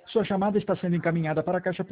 Sua chamada está sendo encaminhada para a caixa